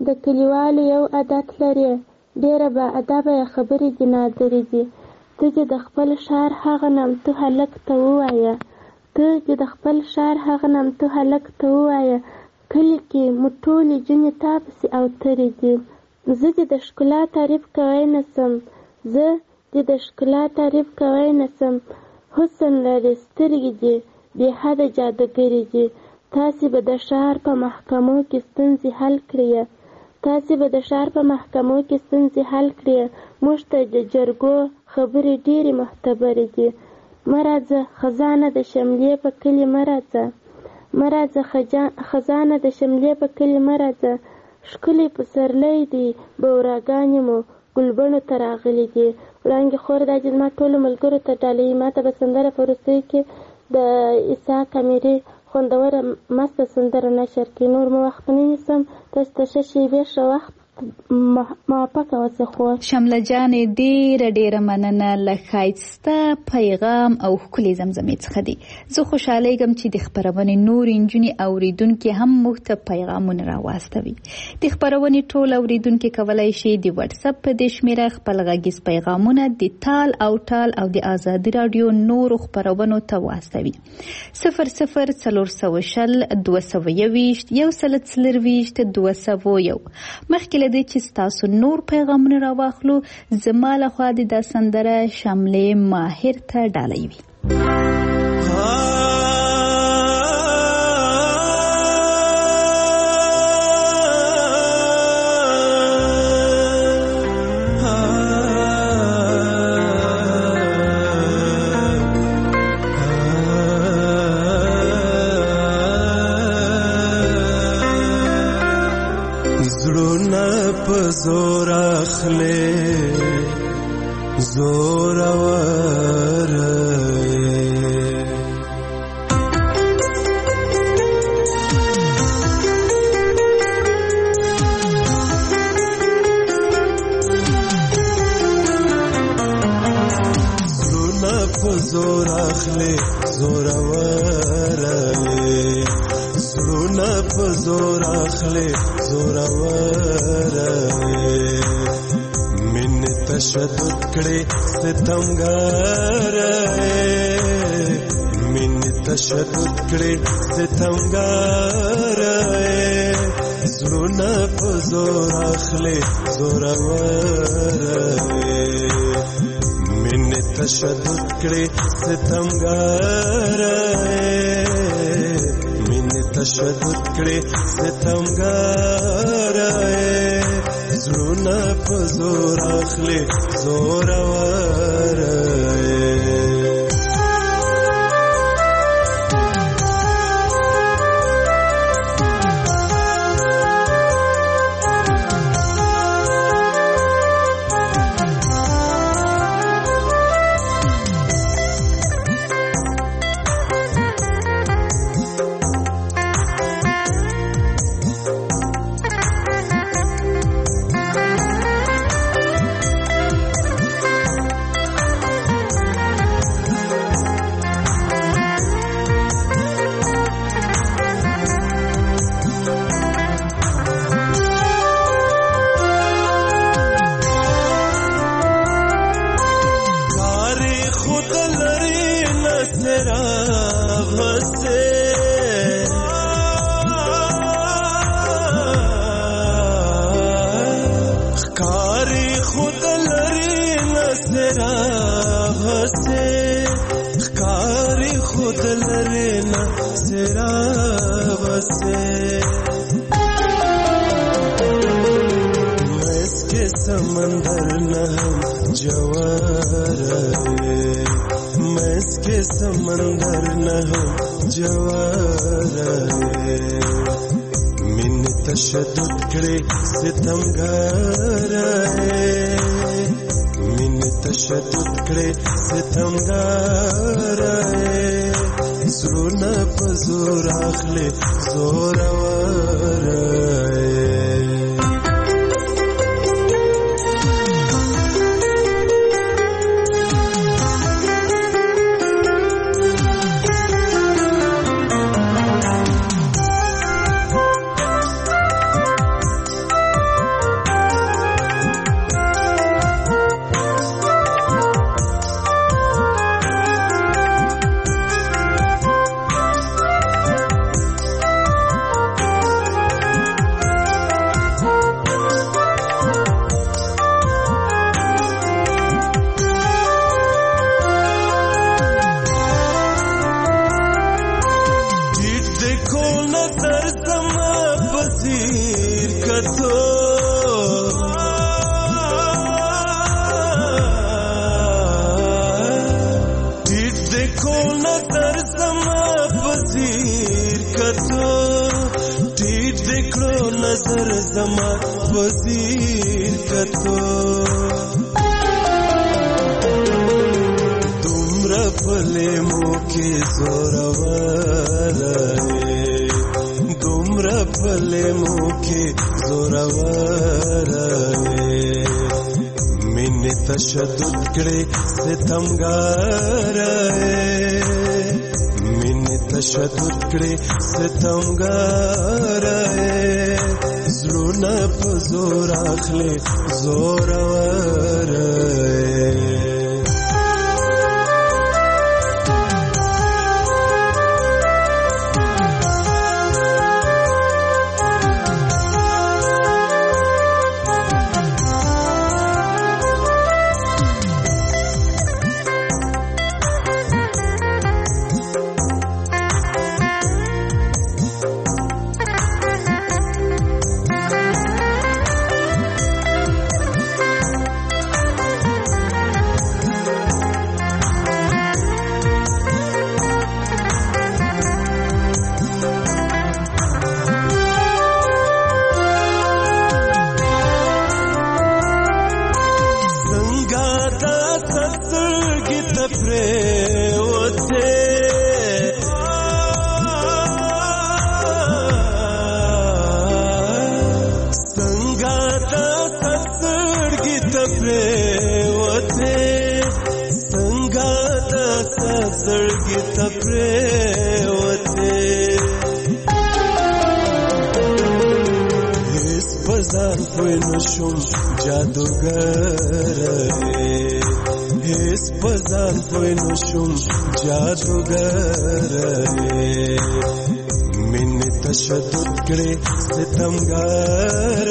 د کلیوالو یو عادت لري، ډېره با ادبه خبرې دي نادرې دي. ته چې د خپل ښار هغه نامتو هلک ته ووایه، ته چې د خپل ښار هغه نامتو هلک ته ووایه، کلي کې مو ټولې جونې تا پسې اوترې دي. زه چې د ښکلا تعریف کوی نه سم، زه چې د ښکلا تعریف کوی نه سم. حسن لري، سترګې دي بې حده جادوګرې دي. تاسې به د ښار په محکمو کې ستونزې حل کړئ، تاسې به د ښار په محکمو کې ستونزې حل کړئ. موږ ته د جرګو خبرې ډېرې معتبرې دي. مه راځه خزانه د شملې په کلي مه راځه، مه راځه خزانه د شملې په کلي مه راځه. ښکلي پسرلی دی بوراګانې مو ګلبڼو ته راغلي دي. وړانګې خور دا چې زما ټولو ملګرو ته ډالۍ، ما ته به سندره په وروستیو کې د اسحاق امیري خوندوره مسته سندره نشر کړي. نور مو وخت نه نیسم، تاسو ته ښه شیبې ښه وخت موافقه اوسه. خو شمله جانې ډېره مننه له ښایسته پیغام او ښکلې زمزمې څخه دی. زه خوشحالیږم چې د خپرونې نورې نجونې اوریدونکي هم موږ ته پیغامونه راواستوي. د خپرونې ټول اوریدونکي کولی شي د واتساپ په دې شمېره خپل غږیز پیغامونه د تال او ټال او د ازادي راډیو نورو خپرونو ته واستوي. 004020 221 201. مخکې له دې چې ستاسو نور پیغامونه راواخلو، زما لخوا د دا سندره شملې ماهر ته ډالۍ وي. زور اخلي زور ورای زونه په زور اخلي زور ورای زونه په زور اخلي زور ورای من تشدد کړي ستمګار من تشدد کړي ستمګار زونه په زور اخلي زور ورای من تشدد کړي ستمګار تشدد کړي ستمګار زړونه په زور اخلي زور ورای समंदर न हम जवार मैं इसके समंदर न हम जवार मिन तशद्दुद करे सितमगार मिन तशद्दुद करे सितमगार زړونه په زور اخلي زور ورای نظر زما وزیر کتو دومره پلې مو کې زورور دومره پلې مو کې زورور مینې تشدد کړې ستمګار مینې تشدد کړې ستمګار زړونه په زور اخلي زورور شم جادوگر هیڅ بزان پوی نشم جادوگر مینې تشدد کړې ستمګار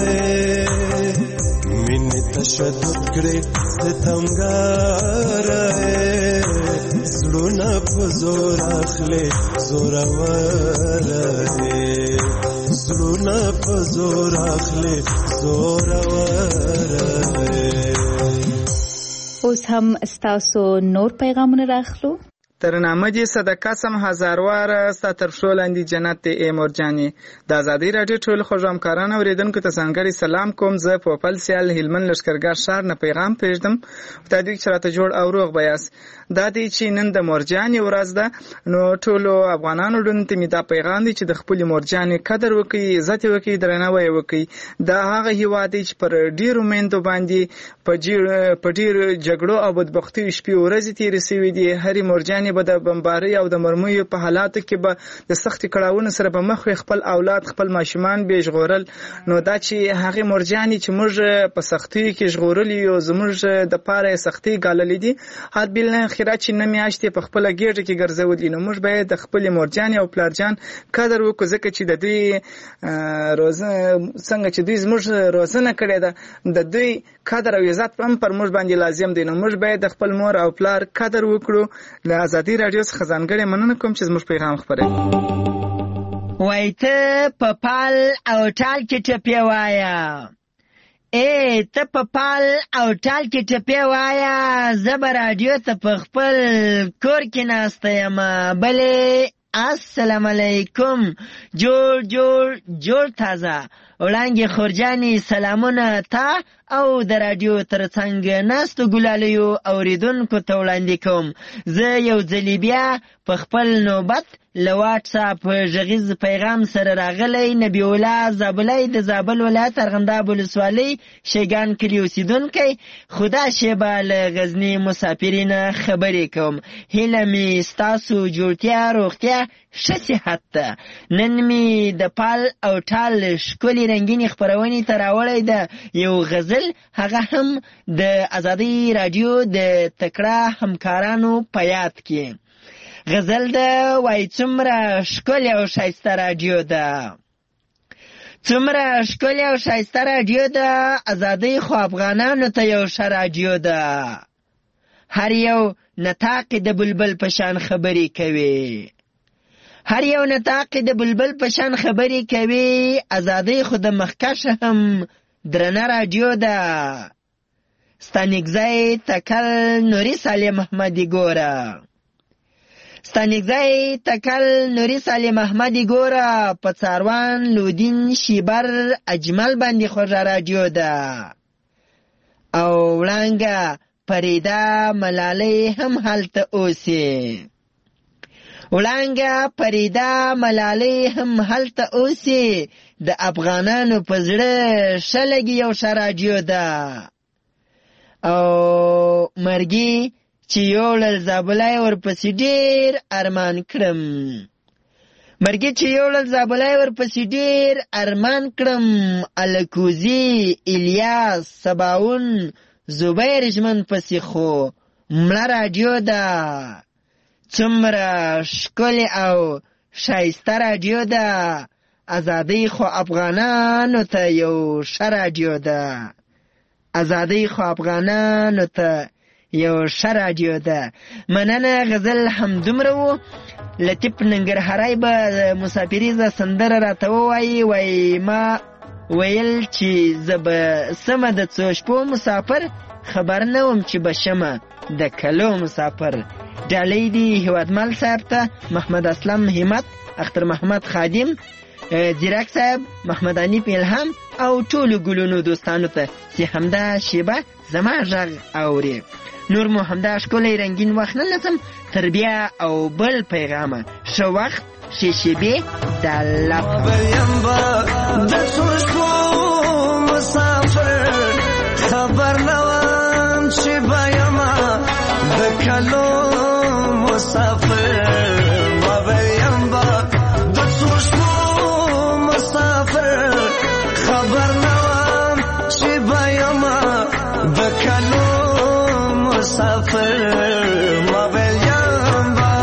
مینې تشدد کړې ستمګار زړونه په زور اخلي زورور زړونه په زور اخلي زورور اوس هم ستاسو نور پیغامونه راخلو. ترنامه دې صدقه سم هزارواره ستا تر پښو لاندې جنت دی ای مورجانې. د ازادۍ راډیو ټول خوږ همکاران اورېدونکو ته ځانګړی سلام کوم. زه پوپل سیال هلمند لښکرګاه ښار نه پیغام پرېږدم په تدویق چې راته جوړ او روغ به یاست. دا دی چې نن د مورجانې ورځ ده نو ټولو افغانانو ډونو ته مې دا پیغام دی چې د خپلې مورجانې قدر وکړي عزت یې وکړي درناوی یې وکړي. دا هغه هېواد دی چې پر ډېرو میندو باندې په ډېرو جګړو او بدبختیو شپې ورځې تېرې سوي دي. هرې مورجانې به د بمبارۍ او د مرمیو په حالاتو کې به د سختې کړاوونو سره به مخ وي خپل اولاد خپل ماشومان به یې ژغورل. نو دا چې هغې مورجانې چې موږ په سختیو کې ژغورلي یو زموږ دپاره یې سختۍ ګاللې دي حد بالاخره چې نه میاشتې په خپله ګېډه کې ګرځولي. نو موږ باید د خپلې مورجانې او پلارجان قدر وکړو ځکه چې د دوی څنګه چې دوی زموږ روزنه کړې ده د دوی قدر او عزت هم پر موږ باندې لازم دی. نو موږ باید د خپل مور او پلار قدر وکړو. له ازادۍ راډیو څخه ځانګړې مننه کوم چې زموږ پیغام خپروي. وای ته په پال او ټال کې ټپې وایه ته په پال او ټال کې ټپې وایه زه به راډیو ته په خپل کور کې ناسته یم بلې السلام علیکم جوړ تازه وړانګې خورجانې سلامونه تا او د راډیو ترڅنګ ناستو ګلالیو اوریدونکو ته وړاندې کوم. زه یو ځلې بیا په خپل نوبت له واټساپ غږیز پیغام سره راغلی نبی الله زابلی د زابل ولایت ارغنداب ولسوالۍ شیګان کلي اوسېدونکی خدا شیبه له غزني مسافرینه خبرې کوم. هیله مې ستاسو جوړتیا روغتیا ښه صحت ده. نن مې د پال او ټال ښکلې رنګینې خپرونې ته راوړی ده یو غزل هغه هم د ازادۍ راډیو د تکړه همکارانو په یاد کې. غزل ده وای څومره ښکلې او ښایسته راډیو ده څومره ښکلې او ښایسته راډیو ده ازادۍ خو افغانانو ته یو ښه راډیو ده. هر یو نطاق د بلبل په شان خبرې کوي هر یو نطاق د بلبل په شان خبرې کوي. ازادۍ خو د مخکشه هم درنه راډیو ده. ستانګزی تکل نوري سالم محمدي ګوره ستانکزی تکل نوری سالم احمدی ګوره په څاروان لودین شیبر اجمل باندې خوږه راډیو ده او وړانګه فریده ملالۍ هم هلته اوسي وړانګه فریده ملالۍ هم هلته اوسي د افغانانو په زړه ښه لګي یو ښه راډیو ده او مرګي چې یوړل زابلای ورپسې ډېر ارمان کړم مرګي چې یوړل زابلای ورپسې ډېر ارمان کړم الکوزي الیاس سباون زبیر ژمن پسې خو مړه راډیو ده څومره ښکلې او ښایسته راډیو ده ازادۍ خو افغانانو ته یو ښه راډیو ده ازادۍ خو افغانانو ته یو ښه راډیو ده مننه غزل همدومره و لطیف ننګرهاری به مسافریزه سندره راته ووایي ما ویل چې زه به سمه د څو شپو مسافر خبر نه وم چې به شمه د کلو مسافر ډالۍ دي هیوادمل صاحب ته محمد اسلم همت اختر محمد خادم زیرک صاحب محمد انیف الهام او ټولو ګلونو دوستانو ته چې همدا شیبه زما غږ اوري نور مو همدا ښکلی رنګین وخت نه لسم تر بیا او بل پیغامه ښه وخت ښې شیبې د الله خبر نوام چې بیما د کلو مسافر ما ویم با د څوشمو مسافر خبر نوام چې بیما د کلو مسافر ما ویم با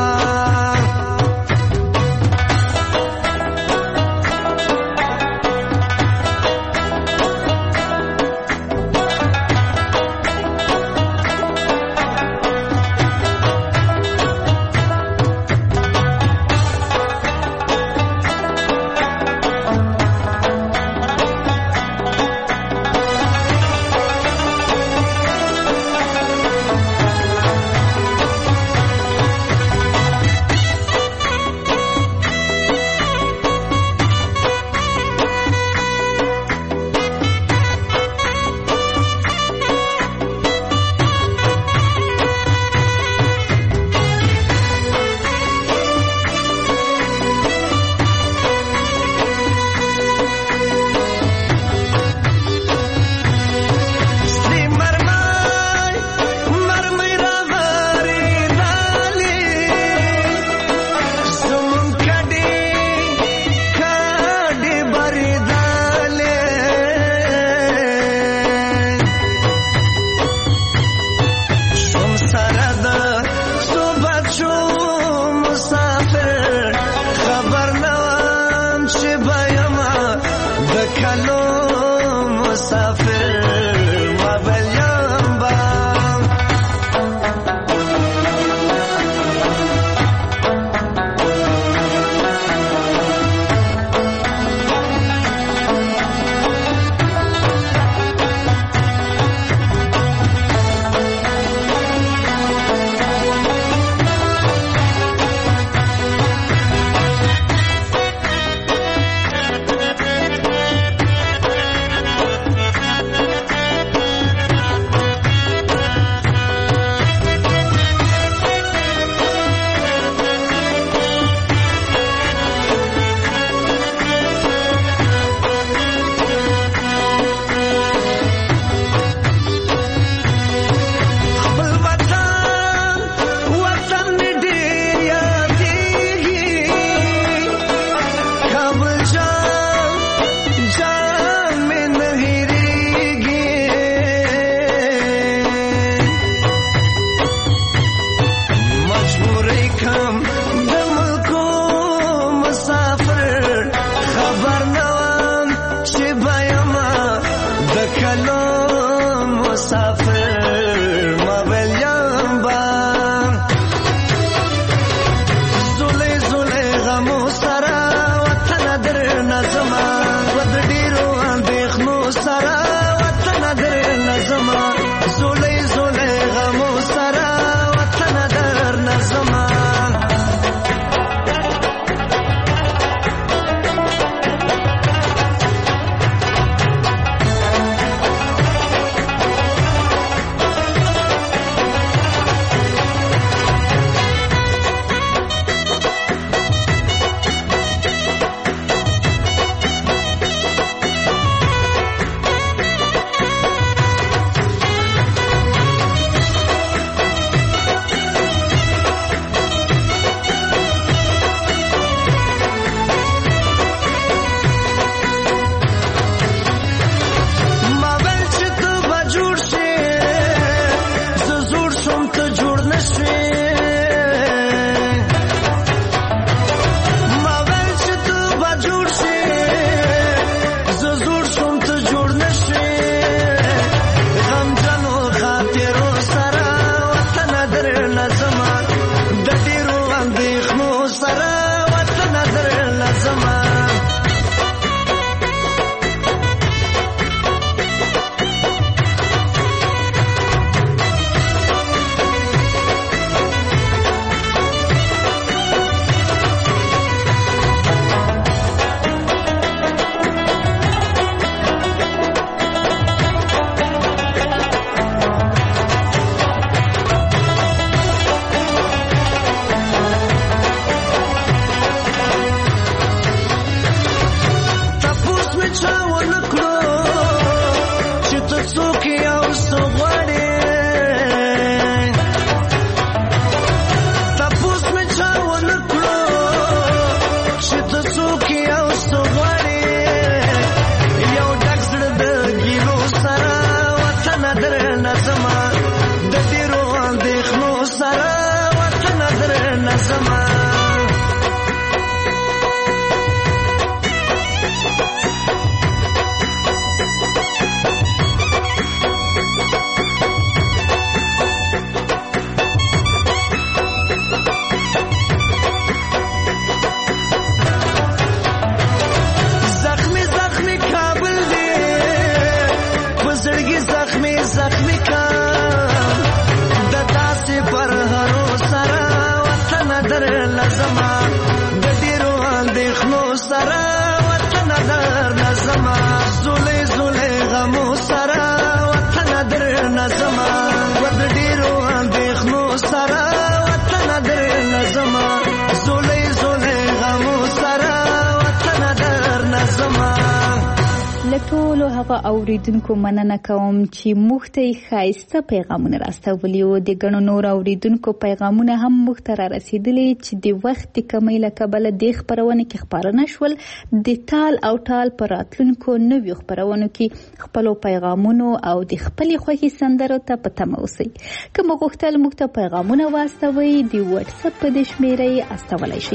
غمو سره وطن در نظما زولې زولې غمو سره وطن در نظما ود ډیرو اندېښنو سره وطن در نظما زولې زولې غمو سره وطن در نظما. لټولو هغه اوریدونکو مننه کوم چې موږ ته ښایسته پیغامونه راستولي او د ګڼو نور اوریدونکو پیغامونه هم موږ ته را رسېدلي چې د وخت د کمۍ له کبله دې خپرونه کې خپاره نه شول. د ټال او ټال په راتلونکو نویو خپرونو کې خپلو پیغامونو او د خپلې خوښې سندرو ته په تمه اوسئ. که مو غوښتل موږ ته پیغامونه واستوئ د وټساپ په دې شمېره یې استولی شئ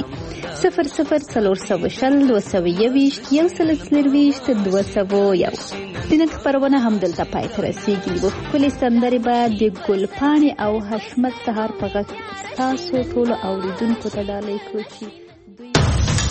00 د نن خپرونه هم دلته پای ته رسیږي. و ښکلې سندرې به د ګلپاڼې او حشمت سهار په غږ ستاسو ټولو اوریدونکو ته ډالۍ کړو چې